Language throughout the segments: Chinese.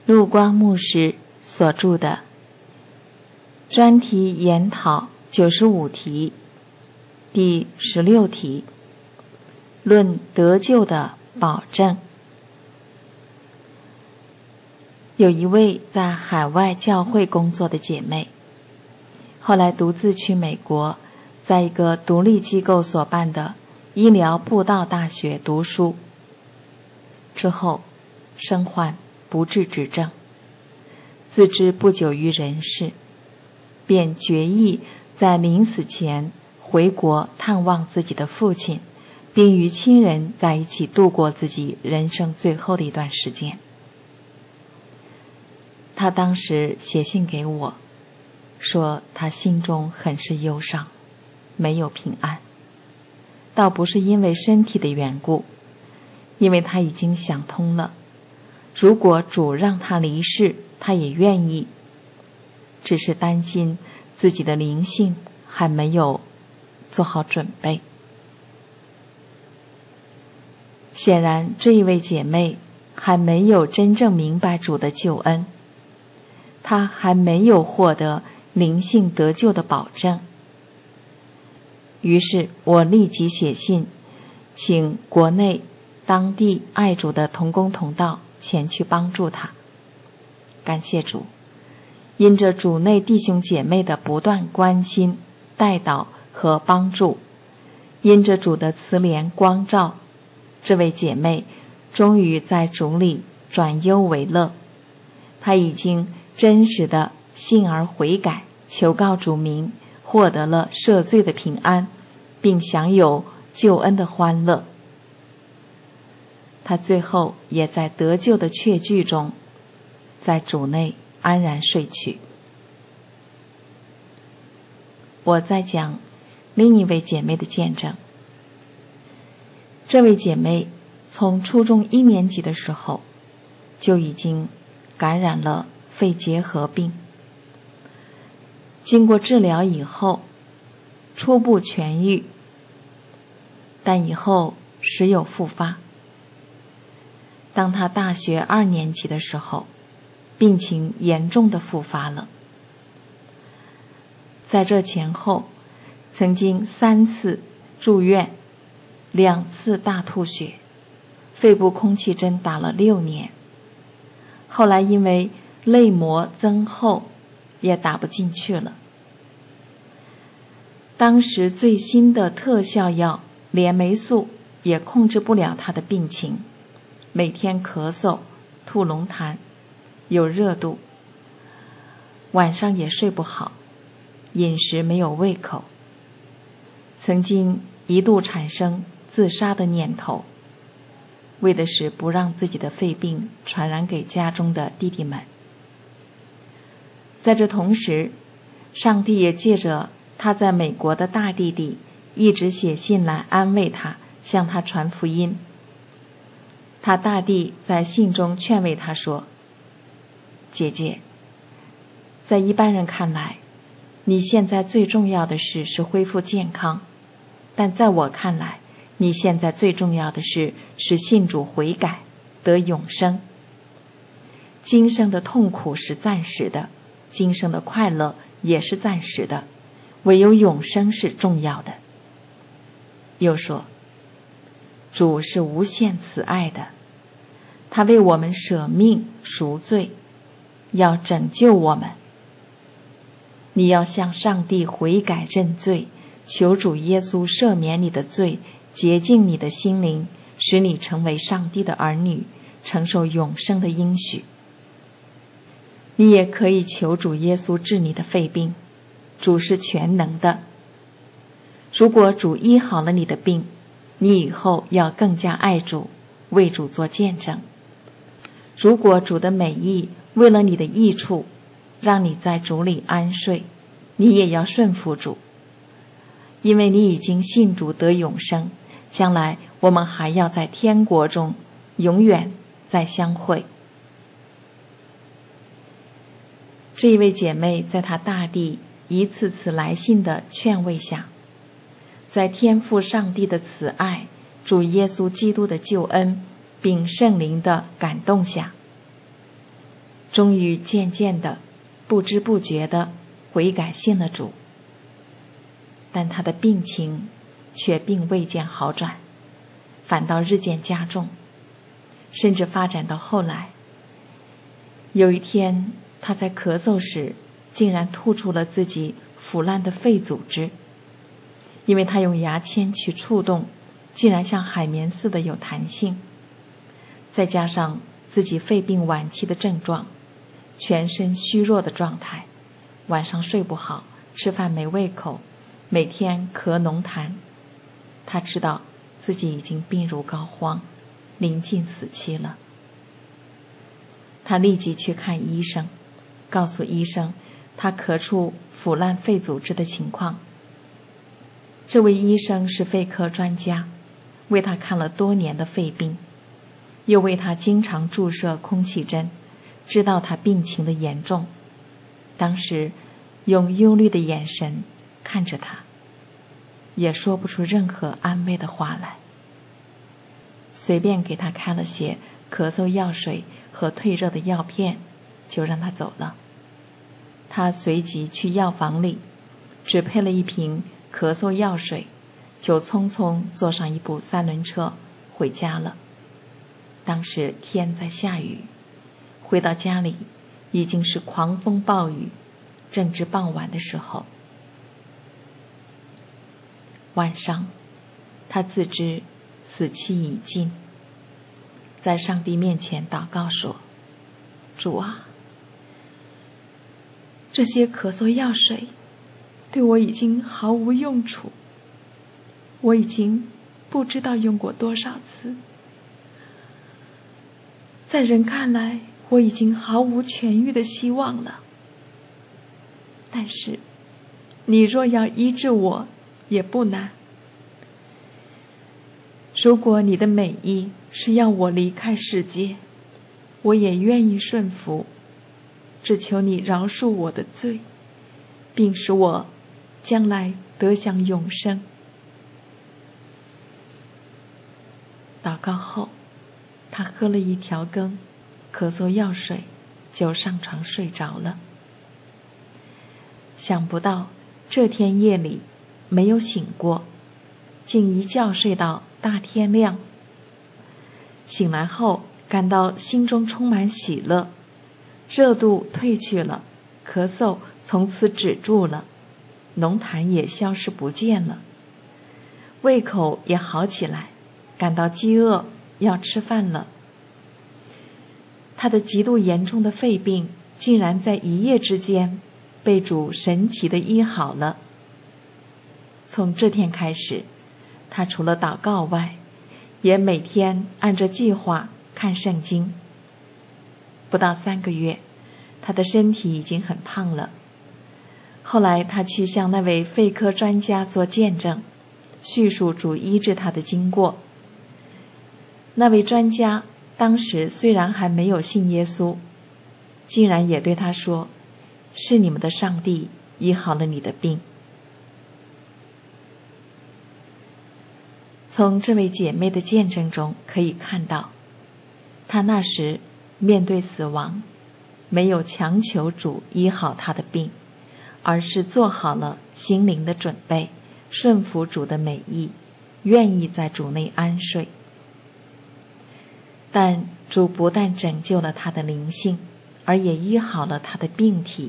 陆光牧师所著的专题研讨95题第16题，论得救的保证。有一位在海外教会工作的姐妹，后来独自去美国，在一个独立机构所办的医疗布道大学读书，之后身患不治之症，自知不久于人世，便决意在临死前回国探望自己的父亲，并与亲人在一起度过自己人生最后的一段时间。他当时写信给我，说他心中很是忧伤，没有平安，倒不是因为身体的缘故，因为他已经想通了，如果主让他离世，他也愿意，只是担心自己的灵性还没有做好准备。显然这一位姐妹还没有真正明白主的救恩，她还没有获得灵性得救的保证。于是我立即写信，请国内当地爱主的同工同道前去帮助她。感谢主，因着主内弟兄姐妹的不断关心、代祷和帮助，因着主的慈怜光照，这位姐妹终于在主里转忧为乐。她已经真实的信而悔改，求告主名，获得了赦罪的平安，并享有救恩的欢乐。她最后也在得救的确据中，在主内安然睡去。我在讲另一位姐妹的见证。这位姐妹从初中1年级的时候就已经感染了肺结核病，经过治疗以后初步痊愈，但以后时有复发。当她大学2年级的时候，病情严重的复发了。在这前后曾经3次住院，2次大吐血，肺部空气针打了6年，后来因为泪膜增厚也打不进去了。当时最新的特效药链霉素也控制不了他的病情，每天咳嗽、吐龙痰、有热度，晚上也睡不好，饮食没有胃口，曾经一度产生自杀的念头，为的是不让自己的肺病传染给家中的弟弟们。在这同时，上帝也借着他在美国的大弟弟一直写信来安慰他，向他传福音。他大弟在信中劝慰他说，姐姐，在一般人看来，你现在最重要的事是恢复健康，但在我看来，你现在最重要的事是信主悔改，得永生。今生的痛苦是暂时的，今生的快乐也是暂时的，唯有永生是重要的。又说，主是无限慈爱的，他为我们舍命赎罪，要拯救我们。你要向上帝悔改认罪，求主耶稣赦免你的罪，洁净你的心灵，使你成为上帝的儿女，承受永生的应许。你也可以求主耶稣治你的肺病，主是全能的。如果主医好了你的病，你以后要更加爱主，为主做见证。如果主的美意为了你的益处，让你在主里安睡，你也要顺服主，因为你已经信主得永生，将来我们还要在天国中永远再相会。这一位姐妹在她大弟一次次来信的劝慰下，在天父上帝的慈爱、主耶稣基督的救恩并圣灵的感动下， 终于渐渐的、不知不觉的悔改信了主。但他的病情却并未见好转，反倒日渐加重，甚至发展到后来，有一天他在咳嗽时竟然吐出了自己腐烂的肺组织，因为他用牙签去触动，竟然像海绵似的有弹性，再加上自己肺病晚期的症状，全身虚弱的状态，晚上睡不好，吃饭没胃口，每天咳浓痰，他知道自己已经病入膏肓，临近死期了。他立即去看医生，告诉医生他咳出腐烂肺组织的情况。这位医生是肺科专家，为他看了多年的肺病，又为他经常注射空气针，知道他病情的严重。当时用忧虑的眼神看着他，也说不出任何安慰的话来，随便给他开了些咳嗽药水和退热的药片，就让他走了。他随即去药房里只配了一瓶咳嗽药水，就匆匆坐上一部3轮车回家了。当时天在下雨，回到家里已经是狂风暴雨，正值傍晚的时候。晚上他自知死期已近，在上帝面前祷告说：主啊，这些咳嗽药水对我已经毫无用处，我已经不知道用过多少次，在人看来我已经毫无痊愈的希望了。但是你若要医治我也不难，如果你的美意是要我离开世界，我也愿意顺服，只求你饶恕我的罪，并使我将来得享永生。祷告后，他喝了一条羹咳嗽药水，就上床睡着了。想不到这天夜里没有醒过，竟一觉睡到大天亮。醒来后感到心中充满喜乐，热度退去了，咳嗽从此止住了，浓痰也消失不见了，胃口也好起来，感到饥饿，要吃饭了。他的极度严重的肺病竟然在一夜之间被主神奇地医好了。从这天开始，他除了祷告外，也每天按着计划看圣经。不到3个月，他的身体已经很胖了。后来他去向那位肺科专家做见证，叙述主医治他的经过。那位专家当时虽然还没有信耶稣，竟然也对他说：是你们的上帝医好了你的病。从这位姐妹的见证中可以看到，她那时面对死亡，没有强求主医好她的病，而是做好了心灵的准备，顺服主的美意，愿意在主内安睡。但主不但拯救了她的灵性，而也医好了她的病体。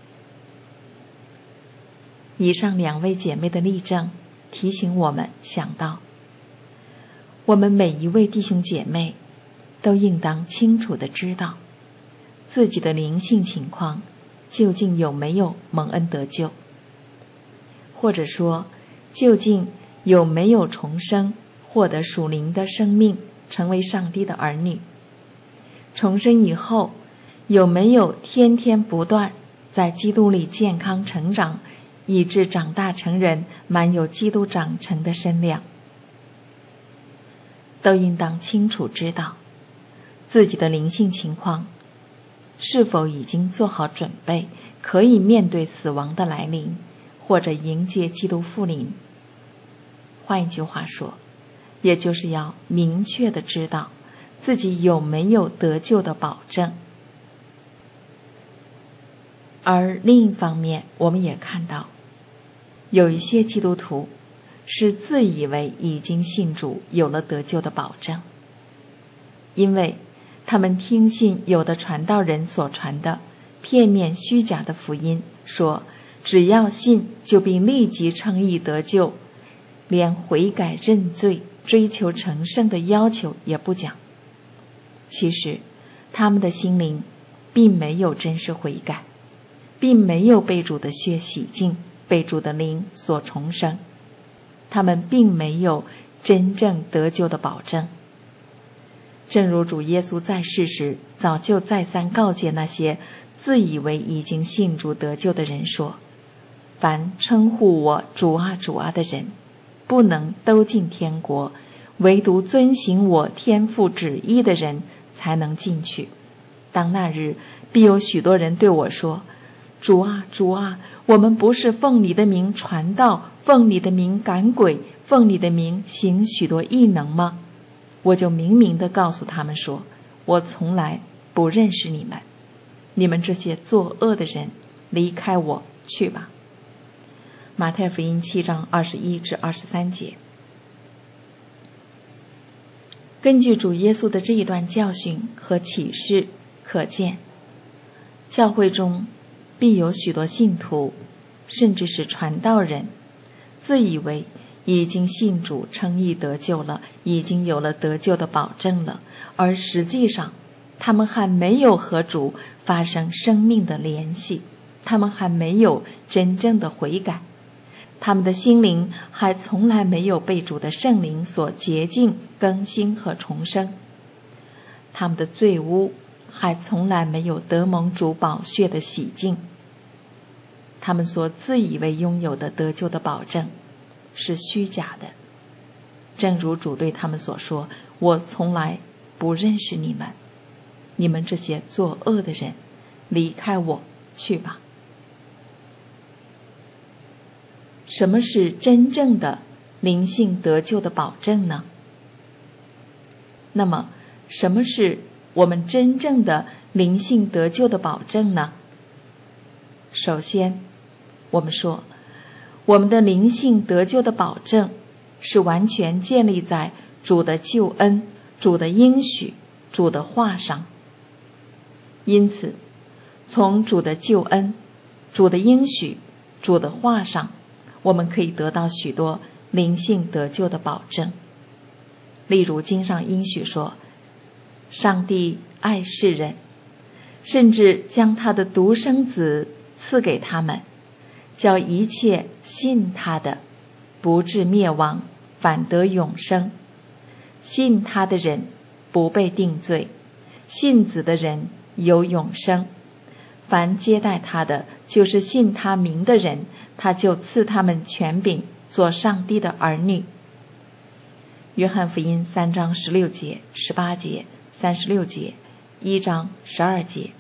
以上2位姐妹的例证提醒我们想到，我们每一位弟兄姐妹都应当清楚地知道自己的灵性情况究竟有没有蒙恩得救，或者说究竟有没有重生，获得属灵的生命，成为上帝的儿女。重生以后有没有天天不断在基督里健康成长，以致长大成人，满有基督长成的身量。都应当清楚知道自己的灵性情况是否已经做好准备，可以面对死亡的来临，或者迎接基督复临。换一句话说，也就是要明确地知道自己有没有得救的保证。 而另一方面，我们也看到有一些基督徒是自以为已经信主，有了得救的保证，因为他们听信有的传道人所传的片面虚假的福音，说只要信就必立即称义得救，连悔改认罪追求成圣的要求也不讲。其实他们的心灵并没有真实悔改，并没有被主的血洗净，被主的灵所重生，他们并没有真正得救的保证。正如主耶稣在世时早就再三告诫那些自以为已经信主得救的人说，凡称呼我主啊主啊的人，不能都进天国，唯独遵行我天父旨意的人才能进去。当那日，必有许多人对我说，主啊主啊，我们不是奉你的名传道，奉你的名赶鬼，奉你的名行许多异能吗？我就明明地告诉他们说，我从来不认识你们，你们这些作恶的人，离开我去吧。马太福音7章21至23节。根据主耶稣的这一段教训和启示可见，教会中必有许多信徒，甚至是传道人，自以为已经信主称义得救了，已经有了得救的保证了，而实际上他们还没有和主发生生命的联系，他们还没有真正的悔改，他们的心灵还从来没有被主的圣灵所洁净、更新和重生，他们的罪污还从来没有得蒙主宝血的洗净，他们所自以为拥有的得救的保证是虚假的。正如主对他们所说，我从来不认识你们，你们这些作恶的人，离开我去吧。什么是真正的灵性得救的保证呢？那么什么是我们真正的灵性得救的保证呢？首先，我们说我们的灵性得救的保证是完全建立在主的救恩、主的应许、主的话上。因此，从主的救恩、主的应许、主的话上，我们可以得到许多灵性得救的保证。例如经上应许说，上帝爱世人，甚至将他的独生子赐给他们，叫一切信他的不至灭亡，反得永生。信他的人不被定罪，信子的人有永生。凡接待他的，就是信他名的人，他就赐他们权柄，做上帝的儿女。约翰福音3章16节、18节、36节、1章12节。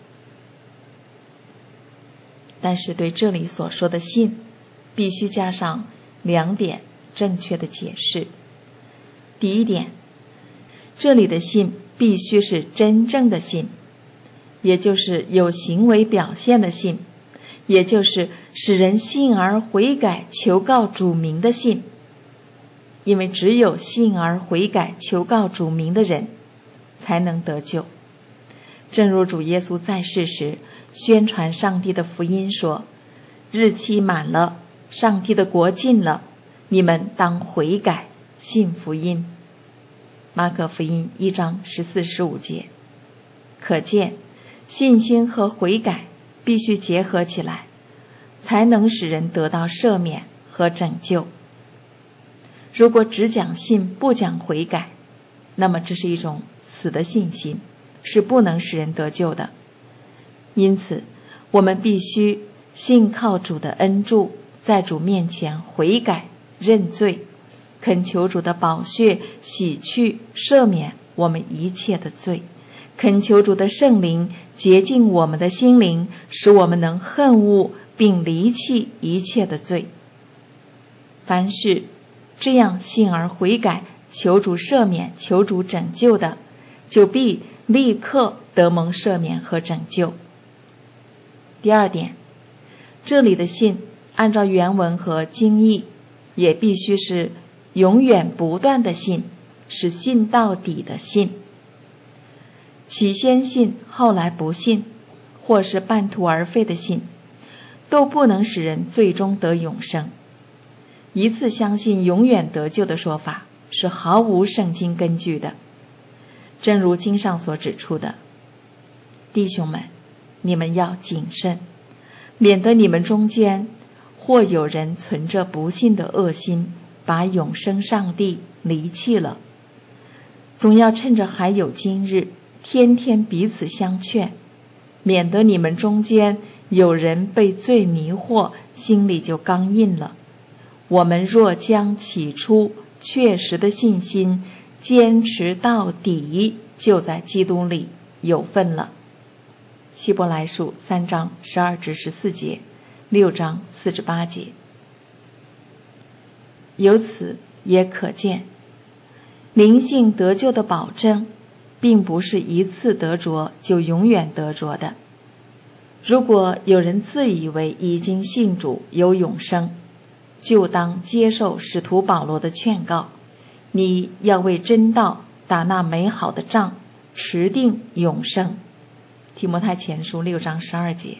但是对这里所说的信，必须加上2点正确的解释。第一点，这里的信必须是真正的信，也就是有行为表现的信，也就是使人信而悔改求告主名的信。因为只有信而悔改求告主名的人才能得救。正如主耶稣在世时宣传上帝的福音说，日期满了，上帝的国近了，你们当悔改信福音。马可福音1章14、15节。可见信心和悔改必须结合起来，才能使人得到赦免和拯救。如果只讲信不讲悔改，那么这是一种死的信心，是不能使人得救的。因此我们必须信靠主的恩助，在主面前悔改认罪，恳求主的宝血洗去赦免我们一切的罪，恳求主的圣灵洁净我们的心灵，使我们能恨恶并离弃一切的罪。凡是这样信而悔改求主赦免求主拯救的，就必立刻得蒙赦免和拯救。第二点， 这里的信按照原文和经义也必须是永远不断的信，是信到底的信。起先信后来不信，或是半途而废的信，都不能使人最终得永生。一次相信永远得救的说法是毫无圣经根据的。正如经上所指出的，弟兄们，你们要谨慎，免得你们中间或有人存着不信的恶心，把永生上帝离弃了。总要趁着还有今日，天天彼此相劝，免得你们中间有人被罪迷惑，心里就刚硬了。我们若将起初确实的信心坚持到底，就在基督里有份了。希伯来书3章12至14节，6章4至8节。由此也可见，灵性得救的保证并不是一次得着就永远得着的。如果有人自以为已经信主有永生，就当接受使徒保罗的劝告，你要为真道打那美好的仗，持定永生。提摩太前书6章12节。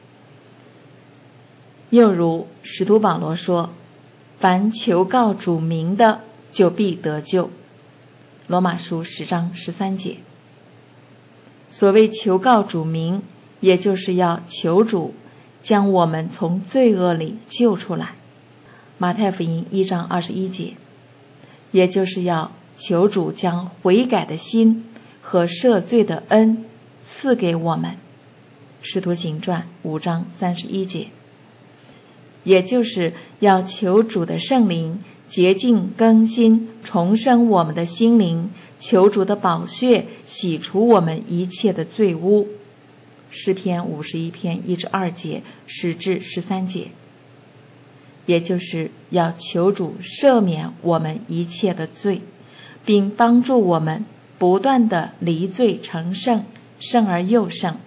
又如使徒保罗说，凡求告主名的，就必得救。罗马书10章13节。所谓求告主名，也就是要求主将我们从罪恶里救出来。马太福音1章21节，也就是要求主将悔改的心和赦罪的恩赐给我们。使徒行传5章31节，也就是要求主的圣灵洁净更新重生我们的心灵，求主的宝血洗除我们一切的罪污。诗篇51篇1至2节10至13节，也就是要求主赦免我们一切的罪，并帮助我们不断地离罪成圣，圣而又圣。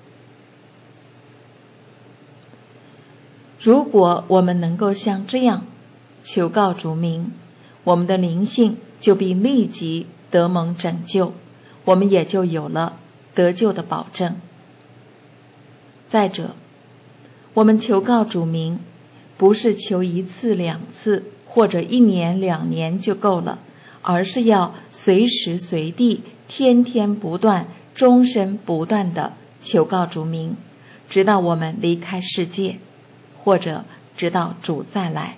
如果我们能够像这样求告主名，我们的灵性就必立即得蒙拯救，我们也就有了得救的保证。再者，我们求告主名，不是求1次2次，或者1年2年就够了，而是要随时随地、天天不断、终身不断地求告主名，直到我们离开世界，或者直到主再来。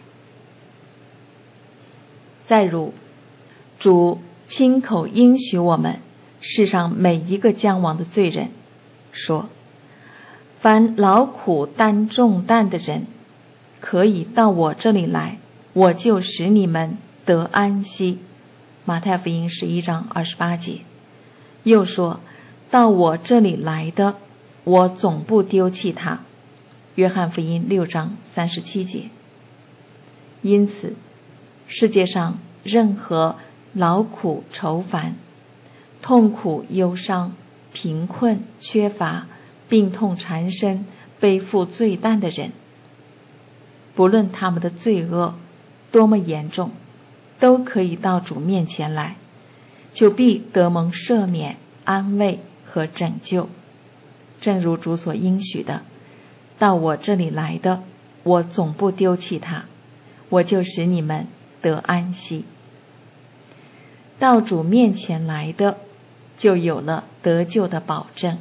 再如，主亲口应许我们世上每一个将亡的罪人，说，凡劳苦担重担的人，可以到我这里来，我就使你们得安息。马太福音11章28节。又说，到我这里来的，我总不丢弃他。约翰福音6章37节。因此，世界上任何劳苦愁烦、痛苦忧伤、贫困缺乏、病痛缠身、背负罪担的人，不论他们的罪恶多么严重，都可以到主面前来，就必得蒙赦免、安慰和拯救。正如主所应许的，到我这里来的，我总不丢弃他，我就使你们得安息。到主面前来的，就有了得救的保证。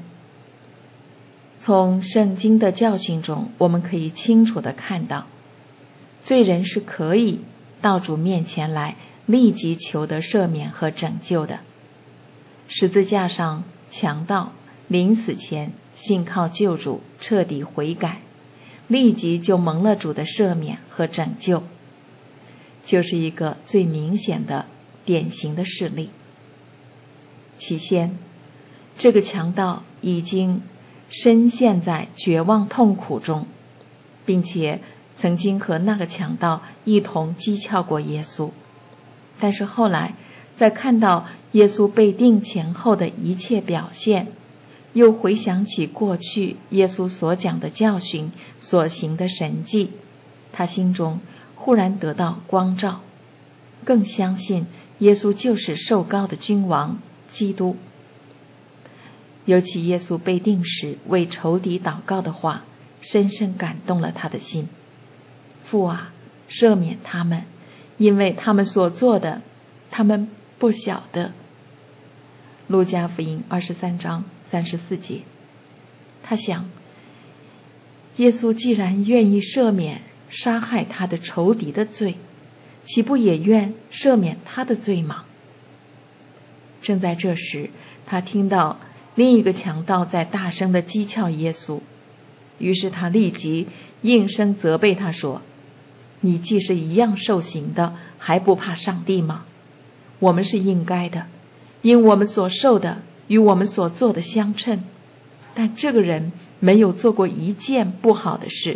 从圣经的教训中，我们可以清楚地看到，罪人是可以到主面前来立即求得赦免和拯救的。十字架上强盗临死前信靠救主，彻底悔改，立即就蒙了主的赦免和拯救，就是一个最明显的典型的事例。起先，这个强盗已经深陷在绝望痛苦中，并且曾经和那个强盗一同讥诮过耶稣。但是后来，在看到耶稣被钉前后的一切表现， 又回想起过去耶稣所讲的教训，所行的神迹，他心中忽然得到光照，更相信耶稣就是受膏的君王基督。尤其耶稣被定时为仇敌祷告的话，深深感动了他的心。父啊，赦免他们，因为他们所做的，他们不晓得。路加福音23章34节。他想，耶稣既然愿意赦免杀害他的仇敌的罪，岂不也愿赦免他的罪吗？正在这时，他听到另一个强盗在大声地讥诮耶稣，于是他立即应声责备他说：你既是一样受刑的，还不怕上帝吗？我们是应该的，因我们所受的与我们所做的相称，但这个人没有做过一件不好的事。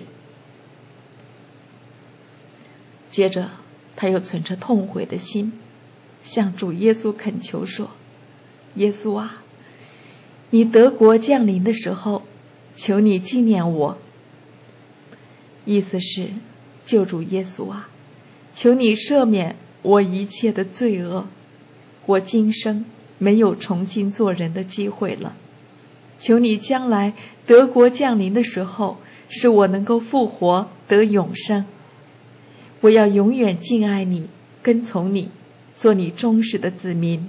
接着他又存着痛悔的心，向主耶稣恳求说：耶稣啊，你得国降临的时候，求你纪念我。意思是，救主耶稣啊，求你赦免我一切的罪恶，我今生没有重新做人的机会了。求你将来得国降临的时候，使我能够复活得永生。我要永远敬爱你，跟从你，做你忠实的子民。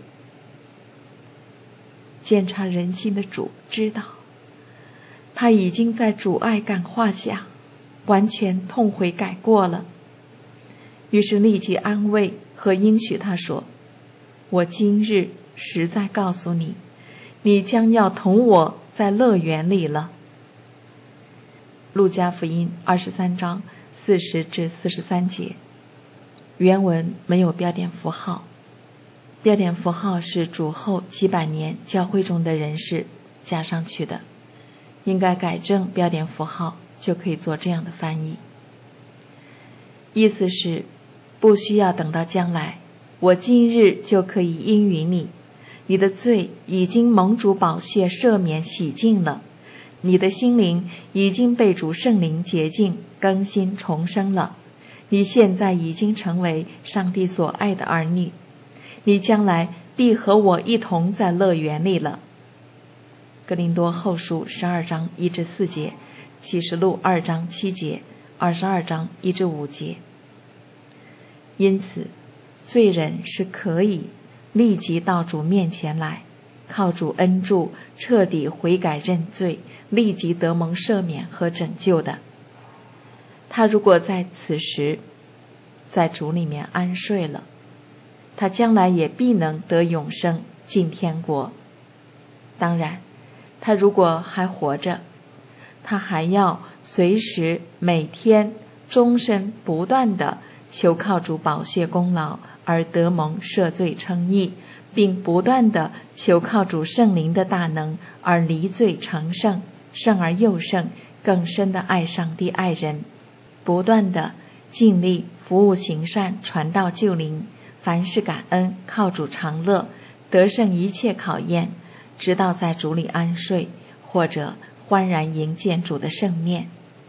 鉴察人心的主知道，他已经在主爱感化下完全痛悔改过了，于是立即安慰和应许他说：我今日实在告诉你，你将要同我在乐园里了。路加福音23章40至43节。原文没有标点符号，标点符号是主后几百年教会中的人士加上去的，应该改正标点符号，就可以做这样的翻译。意思是，不需要等到将来，我今日就可以应允你，你的罪已经蒙主宝血赦免洗净了，你的心灵已经被主圣灵洁净更新重生了，你现在已经成为上帝所爱的儿女，你将来必和我一同在乐园里了。哥林多后书12章1至4节，启示录2章7节，22章1至5节。因此，罪人是可以立即到主面前来，靠主恩助，彻底悔改认罪，立即得蒙赦免和拯救的。他如果在此时在主里面安睡了，他将来也必能得永生，进天国。当然，他如果还活着，他还要随时每天终身不断地求靠主宝血功劳而得蒙赦罪称义，并不断地求靠主圣灵的大能而离罪成圣，圣而又圣，更深地爱上帝爱人，不断地尽力服务行善，传道救灵，凡事感恩，靠主常乐，得胜一切考验，直到在主里安睡，或者欢然迎见主的圣面。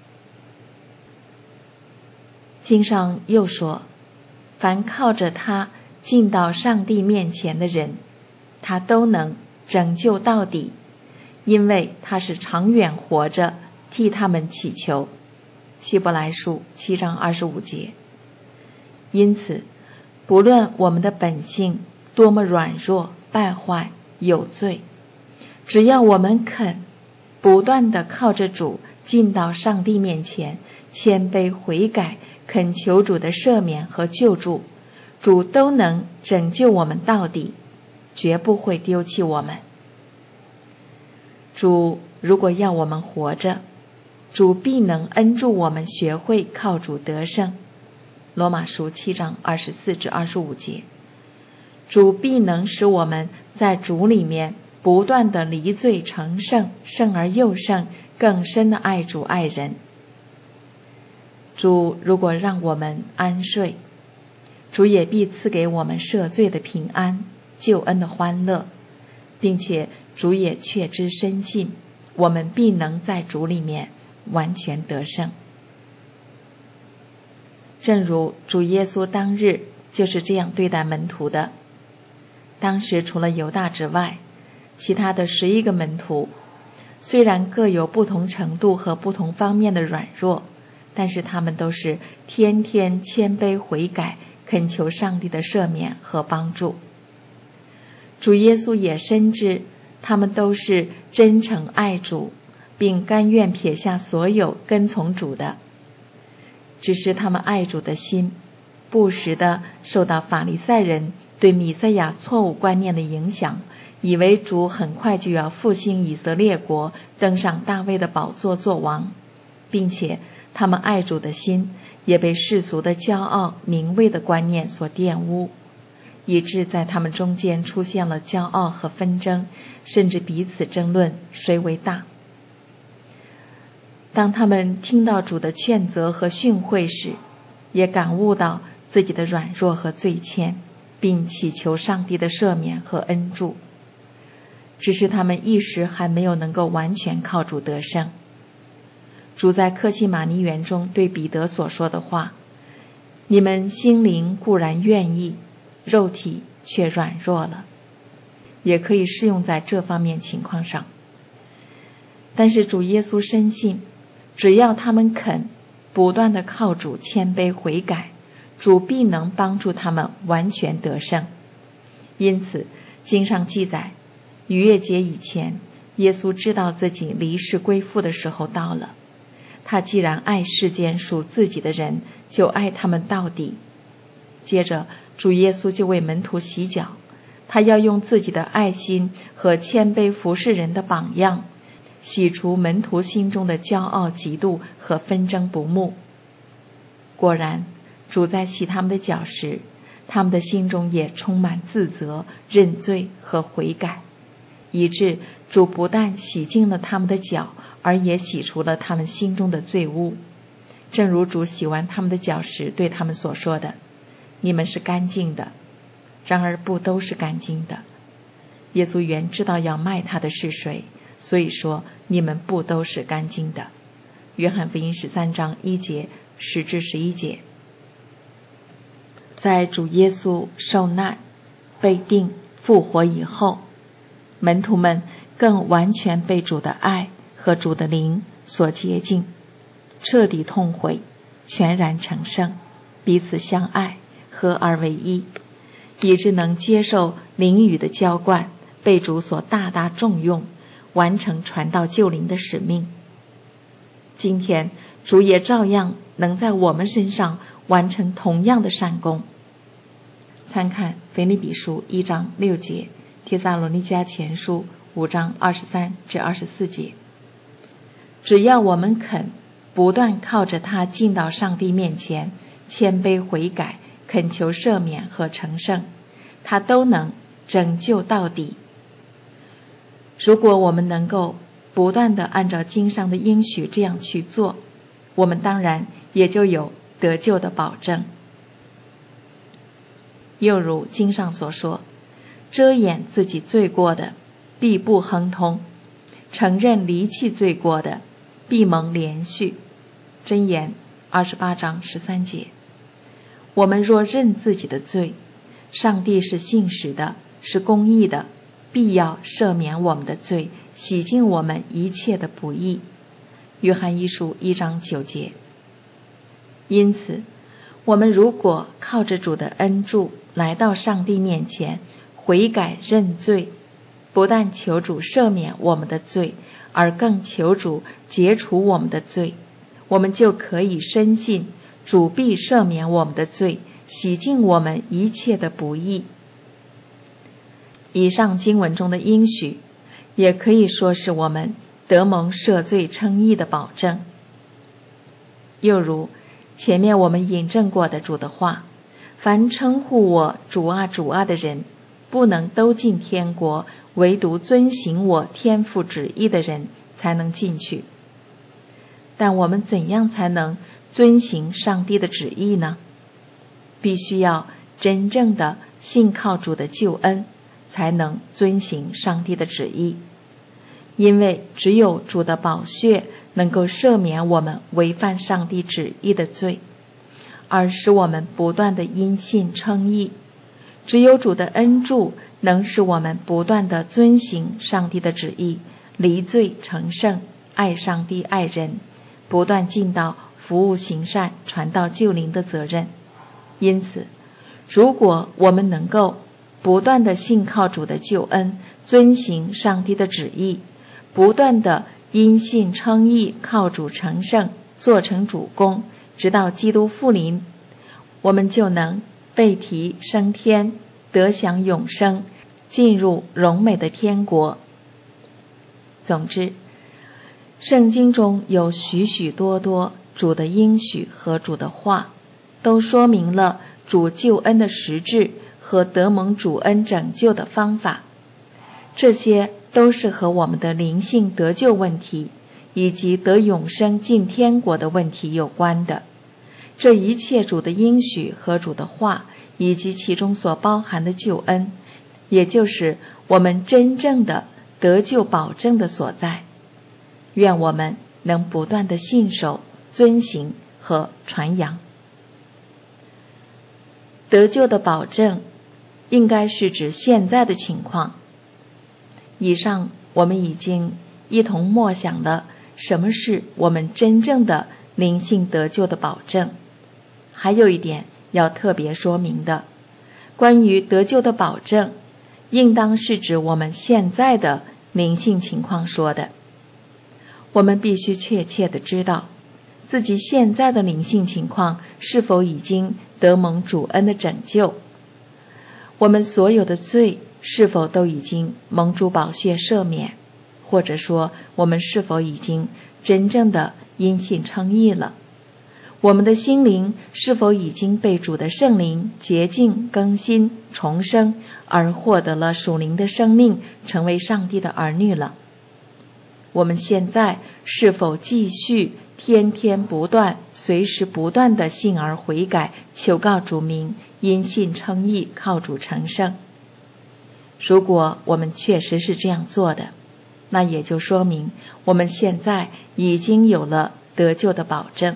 经上又说，凡靠着他进到上帝面前的人，他都能拯救到底，因为他是长远活着替他们祈求。希伯来书7章25节。因此，不论我们的本性多么软弱、败坏、有罪，只要我们肯不断地靠着主进到上帝面前，谦卑悔改，恳求主的赦免和救助，主都能拯救我们到底，绝不会丢弃我们。主如果要我们活着，主必能恩助我们学会靠主得胜。罗马书7章24至25节。主必能使我们在主里面不断地离罪成圣，圣而又圣，更深地爱主爱人。主如果让我们安睡，主也必赐给我们赦罪的平安，救恩的欢乐，并且主也确知深信，我们必能在主里面完全得胜。正如主耶稣当日就是这样对待门徒的。当时除了犹大之外，其他的11个门徒虽然各有不同程度和不同方面的软弱，但是他们都是天天谦卑悔改，恳求上帝的赦免和帮助。主耶稣也深知他们都是真诚爱主，并甘愿撇下所有跟从主的，只是他们爱主的心不时地受到法利赛人对弥赛亚错误观念的影响，以为主很快就要复兴以色列国，登上大卫的宝座做王，并且他们爱主的心也被世俗的骄傲名位的观念所玷污，以致在他们中间出现了骄傲和纷争，甚至彼此争论谁为大。当他们听到主的劝责和训诲时，也感悟到自己的软弱和罪愆，并祈求上帝的赦免和恩助。只是他们一时还没有能够完全靠主得胜。主在客西马尼园中对彼得所说的话，你们心灵固然愿意，肉体却软弱了，也可以适用在这方面情况上。但是主耶稣深信，只要他们肯不断地靠主谦卑悔改，主必能帮助他们完全得胜。因此经上记载，逾越节以前，耶稣知道自己离世归父的时候到了。他既然爱世间属自己的人，就爱他们到底。接着主耶稣就为门徒洗脚，他要用自己的爱心和谦卑服侍人的榜样，洗除门徒心中的骄傲嫉妒和纷争不睦。果然主在洗他们的脚时，他们的心中也充满自责、认罪和悔改，以致主不但洗净了他们的脚，而也洗除了他们心中的罪污。正如主洗完他们的脚时对他们所说的，你们是干净的，然而不都是干净的。耶稣原知道要卖他的是谁，所以说你们不都是干净的。约翰福音13章1节10至11节。在主耶稣受难、被钉、复活以后，门徒们更完全被主的爱和主的灵所洁净，彻底痛悔，全然成圣，彼此相爱，合而为一，以致能接受灵语的浇灌，被主所大大重用，完成传道救灵的使命。今天主也照样能在我们身上完成同样的善功。参看腓立比书1章6节，帖撒罗尼迦前书5章23至24节。只要我们肯不断靠着他进到上帝面前，谦卑悔改，恳求赦免和成圣，他都能拯救到底。如果我们能够不断地按照经上的应许这样去做，我们当然也就有得救的保证。又如经上所说，遮掩自己罪过的必不亨通，承认离弃罪过的必蒙连续。箴言28章13节。我们若认自己的罪，上帝是信实的，是公义的，必要赦免我们的罪，洗净我们一切的不义。约翰一书1章9节。因此我们如果靠着主的恩助来到上帝面前，悔改认罪，不但求主赦免我们的罪，而更求主解除我们的罪，我们就可以深信主必赦免我们的罪，洗净我们一切的不义。以上经文中的应许也可以说是我们得蒙赦罪称义的保证。又如前面我们引证过的主的话，凡称呼我主啊主啊的人，不能都进天国，唯独遵行我天父旨意的人才能进去。但我们怎样才能遵行上帝的旨意呢？必须要真正的信靠主的救恩， 才能遵行上帝的旨意。因为只有主的宝血能够赦免我们违反上帝旨意的罪，而使我们不断的因信称义。只有主的恩助能使我们不断的遵行上帝的旨意，离罪成圣，爱上帝爱人，不断尽到服务行善传道救灵的责任。因此，如果我们能够不断的信靠主的救恩，遵行上帝的旨意，不断的因信称义，靠主成圣，做成主工，直到基督复临，我们就能被提升天，得享永生，进入荣美的天国。总之，圣经中有许许多多主的应许和主的话，都说明了主救恩的实质和得蒙主恩拯救的方法。这些都是和我们的灵性得救问题以及得永生进天国的问题有关的。这一切主的应许和主的话，以及其中所包含的救恩，也就是我们真正的得救保证的所在。愿我们能不断的信守、遵行和传扬。得救的保证应该是指现在的情况。以上我们已经一同默想了什么是我们真正的灵性得救的保证。还有一点要特别说明的，关于得救的保证，应当是指我们现在的灵性情况说的。我们必须确切地知道自己现在的灵性情况是否已经得蒙主恩的拯救，我们所有的罪是否都已经蒙主宝血赦免，或者说我们是否已经真正的因信称义了，我们的心灵是否已经被主的圣灵洁净、更新、重生，而获得了属灵的生命，成为上帝的儿女了。我们现在是否继续天天不断、随时不断的信而悔改，求告主名，因信称义，靠主成圣。如果我们确实是这样做的，那也就说明我们现在已经有了得救的保证。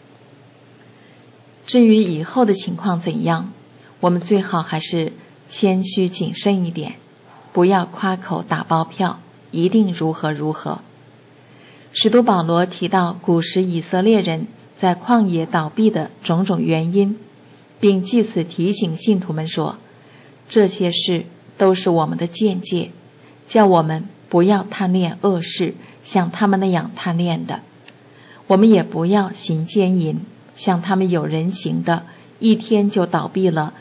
至于以后的情况怎样，我们最好还是谦虚谨慎一点，不要夸口打包票，一定如何如何。使徒保罗提到古时以色列人在旷野倒闭的种种原因，并借此提醒信徒们说，这些事都是我们的鉴戒，叫我们不要贪恋恶事，像他们那样贪恋的。我们也不要行奸淫，像他们有人行的，一天就倒闭了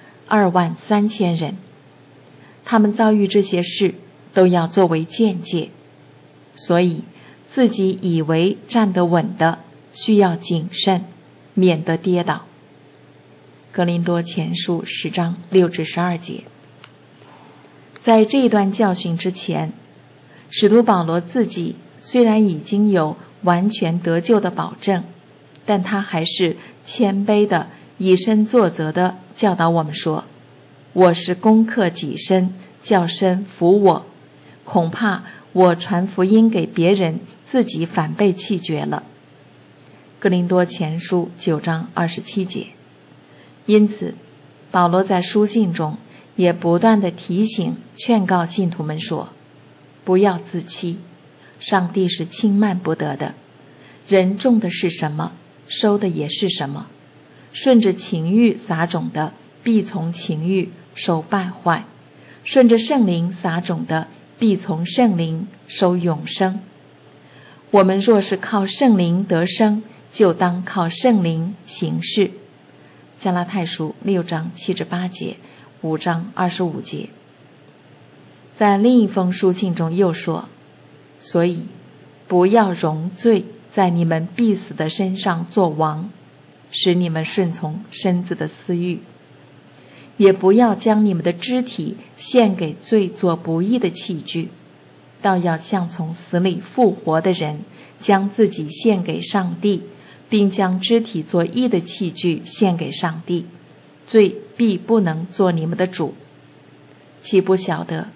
23000人。他们遭遇这些事，都要作为鉴戒。所以自己以为站得稳的，需要谨慎，免得跌倒。哥林多前书10章6至12节。在这一段教训之前，使徒保罗自己虽然已经有完全得救的保证，但他还是谦卑的以身作则的教导我们说，我是攻克己身，叫身服我，恐怕我传福音给别人，自己反被弃绝了。哥林多前书9章27节。因此保罗在书信中也不断地提醒劝告信徒们说，不要自欺，上帝是轻慢不得的，人种的是什么，收的也是什么，顺着情欲撒种的，必从情欲收败坏，顺着圣灵撒种的，必从圣灵收永生。我们若是靠圣灵得生，就当靠圣灵行事。加拉太书6章7至8节，5章25节。在另一封书信中又说，所以不要容罪在你们必死的身上做王，使你们顺从身子的私欲，也不要将你们的肢体献给罪做不义的器具，倒要像从死里复活的人，将自己献给上帝，并将肢体做义的器具献给上帝，罪必不能做你们的主。岂不晓得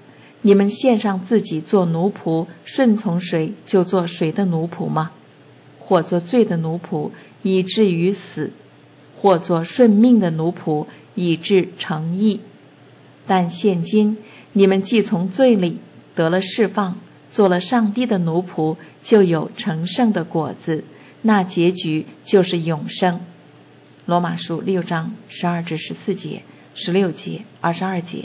你们献上自己做奴仆，顺从谁就做谁的奴仆吗？或做罪的奴仆，以至于死；或做顺命的奴仆，以致成义。但现今你们既从罪里得了释放，做了上帝的奴仆，就有成圣的果子，那结局就是永生。罗马书6章12至14节、16节、22节。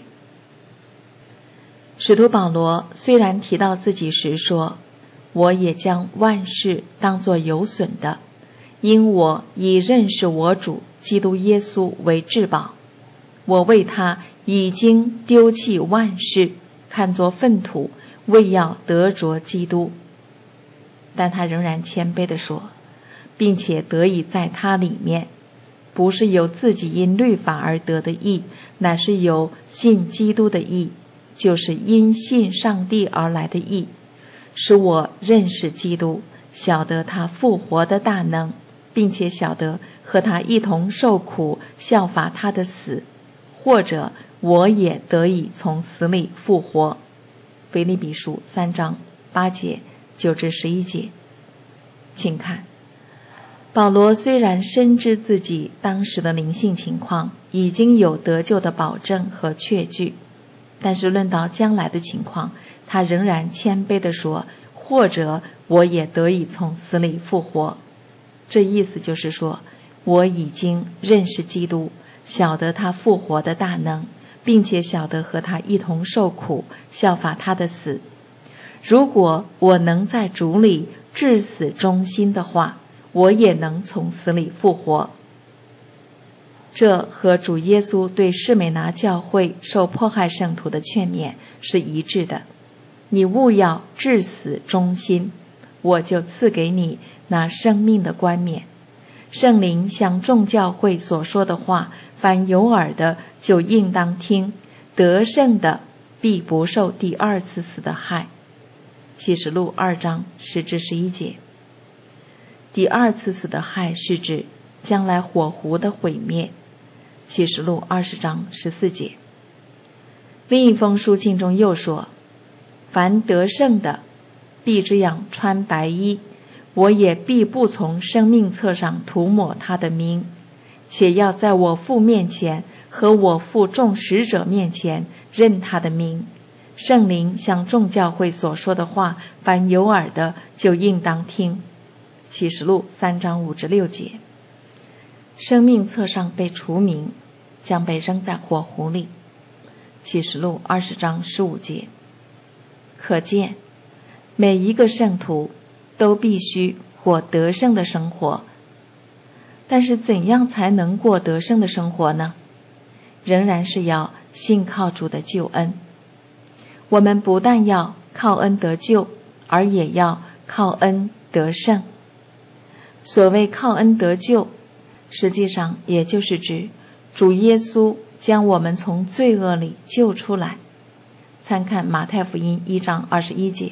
使徒保罗虽然提到自己时说，我也将万事当作有损的，因我以认识我主基督耶稣为至宝。我为他已经丢弃万事，看作粪土，为要得着基督。但他仍然谦卑地说，并且得以在他里面，不是由自己因律法而得的义，乃是由信基督的义，就是因信上帝而来的义，使我认识基督，晓得他复活的大能，并且晓得和他一同受苦，效法他的死，或者我也得以从死里复活。腓立比书3章8节9至11节。请看，保罗虽然深知自己当时的灵性情况已经有得救的保证和确据，但是论到将来的情况，他仍然谦卑地说，或者我也得以从死里复活。这意思就是说，我已经认识基督，晓得他复活的大能，并且晓得和他一同受苦，效法他的死。如果我能在主里至死忠心的话，我也能从死里复活。这和主耶稣对士美拿教会受迫害圣徒的劝勉是一致的。你务要至死忠心，我就赐给你那生命的冠冕。圣灵向众教会所说的话，凡有耳的就应当听，得胜的必不受第二次死的害。启示录2章10至11节。第二次死的害是指将来火湖的毁灭。启示录20章14节。另一封书信中又说，凡得胜的必这样穿白衣，我也必不从生命册上涂抹他的名，且要在我父面前和我父众使者面前认他的名。圣灵向众教会所说的话，凡有耳的就应当听。启示录3章5至6节。生命册上被除名，将被扔在火湖里。启示录20章15节。可见每一个圣徒都必须过得胜的生活。但是怎样才能过得胜的生活呢？仍然是要信靠主的救恩。我们不但要靠恩得救，而也要靠恩得胜。所谓靠恩得救，实际上也就是指主耶稣将我们从罪恶里救出来。参看马太福音1章21节。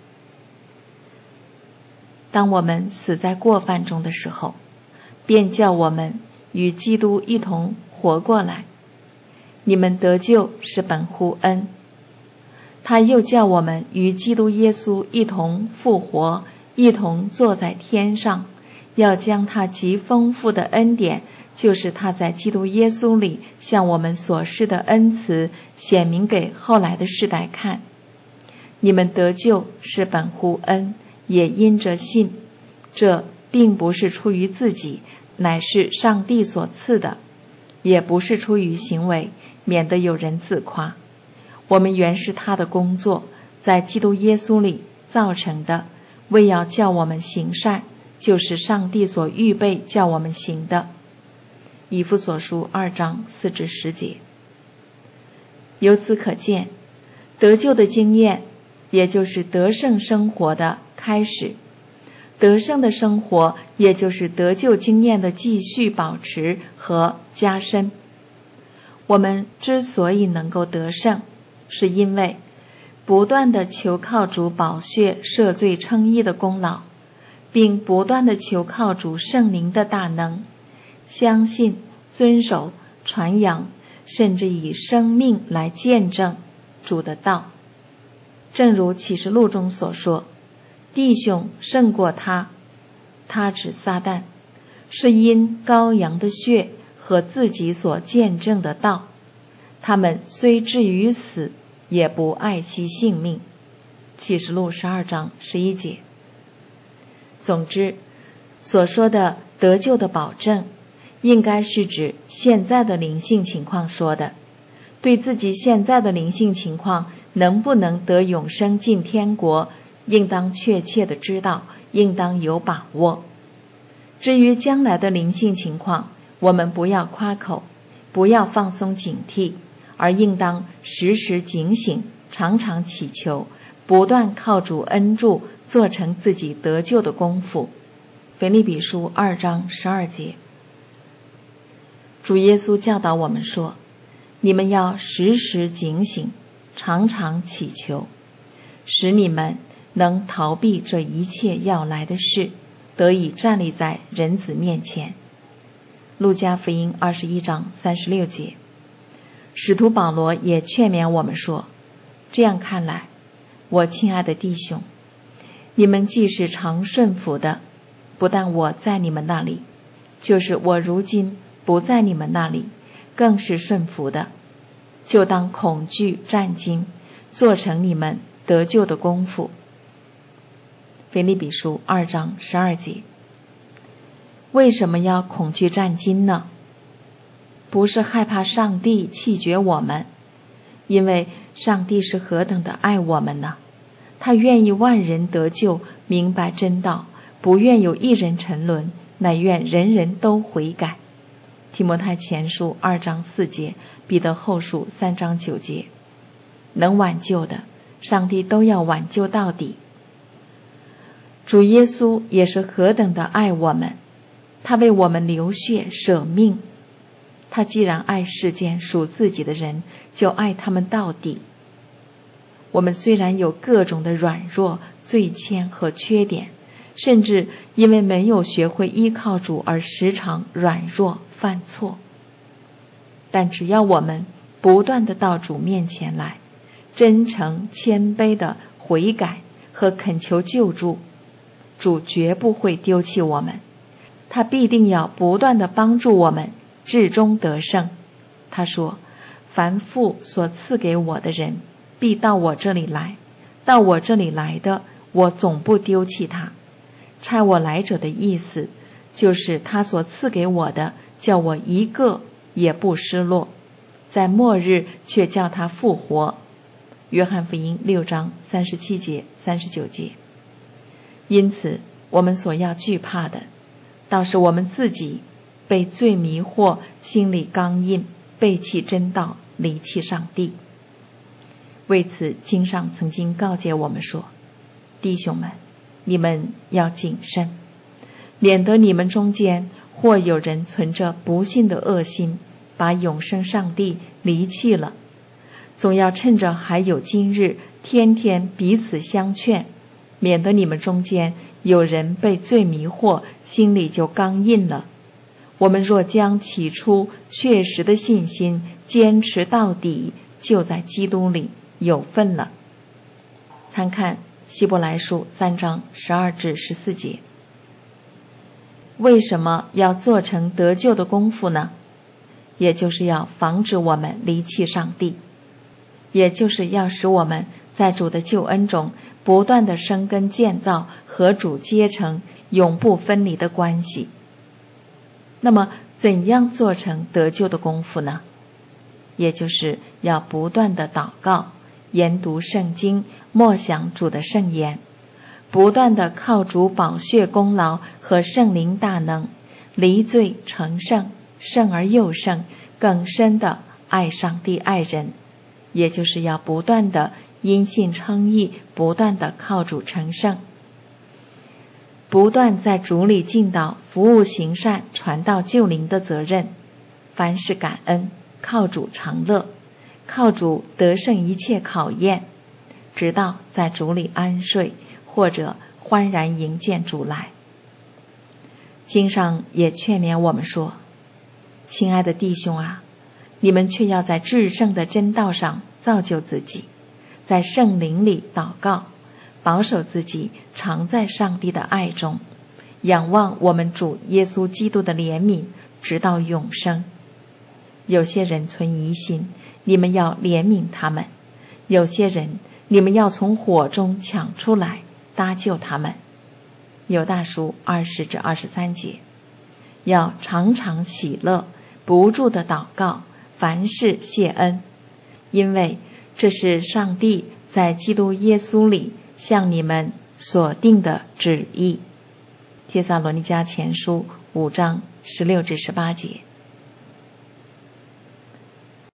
当我们死在过犯中的时候，便叫我们与基督一同活过来。你们得救是本乎恩。他又叫我们与基督耶稣一同复活，一同坐在天上，要将他极丰富的恩典，就是他在基督耶稣里向我们所施的恩慈，显明给后来的世代看。你们得救是本乎恩，也因着信。这并不是出于自己，乃是上帝所赐的，也不是出于行为，免得有人自夸。我们原是他的工作，在基督耶稣里造成的，为要叫我们行善，就是上帝所预备叫我们行的。以弗所书2章4至10节。由此可见，得救的经验，也就是得胜生活的开始。得胜的生活，也就是得救经验的继续保持和加深。我们之所以能够得胜，是因为不断地求靠主宝血赦罪称义的功劳，并不断地求靠主圣灵的大能，相信、遵守、传扬，甚至以生命来见证主的道。 正如启示录中所说，弟兄胜过他，他指撒旦，是因羔羊的血和自己所见证的道，他们虽至于死，也不爱惜性命。启示录12章11节。总之，所说的得救的保证，应该是指现在的灵性情况说的，对自己现在的灵性情况能不能得永生进天国，应当确切的知道，应当有把握。至于将来的灵性情况，我们不要夸口，不要放松警惕，而应当时时警醒，常常祈求，不断靠主恩助，做成自己得救的功夫。腓立比书2章12节。主耶稣教导我们说，你们要时时警醒，常常祈求，使你们能逃避这一切要来的事，得以站立在人子面前。路加福音21章36节。使徒保罗也劝勉我们说，这样看来，我亲爱的弟兄，你们既是常顺服的，不但我在你们那里，就是我如今不在你们那里，更是顺服的，就当恐惧战惊，做成你们得救的功夫。腓立比书2章12节。为什么要恐惧战惊呢？不是害怕上帝弃绝我们，因为上帝是何等的爱我们呢？他愿意万人得救，明白真道，不愿有一人沉沦，乃愿人人都悔改。提摩太前书2章4节，彼得后书3章9节。能挽救的，上帝都要挽救到底。主耶稣也是何等的爱我们，他为我们流血舍命。他既然爱世间属自己的人，就爱他们到底。我们虽然有各种的软弱、罪愆和缺点，甚至因为没有学会依靠主而时常软弱犯错，但只要我们不断地到主面前来，真诚谦卑的悔改和恳求救助，主绝不会丢弃我们，他必定要不断地帮助我们至终得胜。他说，凡父所赐给我的人，必到我这里来，到我这里来的，我总不丢弃他。差我来者的意思，就是他所赐给我的，叫我一个也不失落，在末日却叫他复活。约翰福音6章37节、39节。因此，我们所要惧怕的，倒是我们自己被罪迷惑，心里刚硬，背弃真道，离弃上帝。为此，经上曾经告诫我们说，弟兄们，你们要谨慎，免得你们中间或有人存着不信的恶心，把永生上帝离弃了。总要趁着还有今日，天天彼此相劝，免得你们中间有人被罪迷惑，心里就刚硬了。我们若将起初确实的信心坚持到底，就在基督里有份了。参看希伯来书3章12至14节。为什么要做成得救的功夫呢？也就是要防止我们离弃上帝，也就是要使我们在主的救恩中不断的生根建造，和主结成永不分离的关系。那么怎样做成得救的功夫呢？也就是要不断的祷告，研读圣经，默想主的圣言，不断的靠主宝血功劳和圣灵大能，离罪成圣，圣而又圣，更深的爱上帝爱人。也就是要不断的因信称义，不断的靠主成圣，不断在主里尽到服务行善、传道救灵的责任，凡事感恩，靠主常乐，靠主得胜一切考验，直到在主里安睡，或者欢然迎见主来。经上也劝勉我们说，亲爱的弟兄啊，你们却要在至圣的真道上造就自己， 在圣灵里祷告，保守自己常在上帝的爱中，仰望我们主耶稣基督的怜悯，直到永生。有些人存疑心，你们要怜悯他们；有些人你们要从火中抢出来，搭救他们。犹大书20至23节。要常常喜乐，不住的祷告，凡事谢恩，因为这是上帝在基督耶稣里向你们所定的旨意。帖撒罗尼迦前书5章16至18节。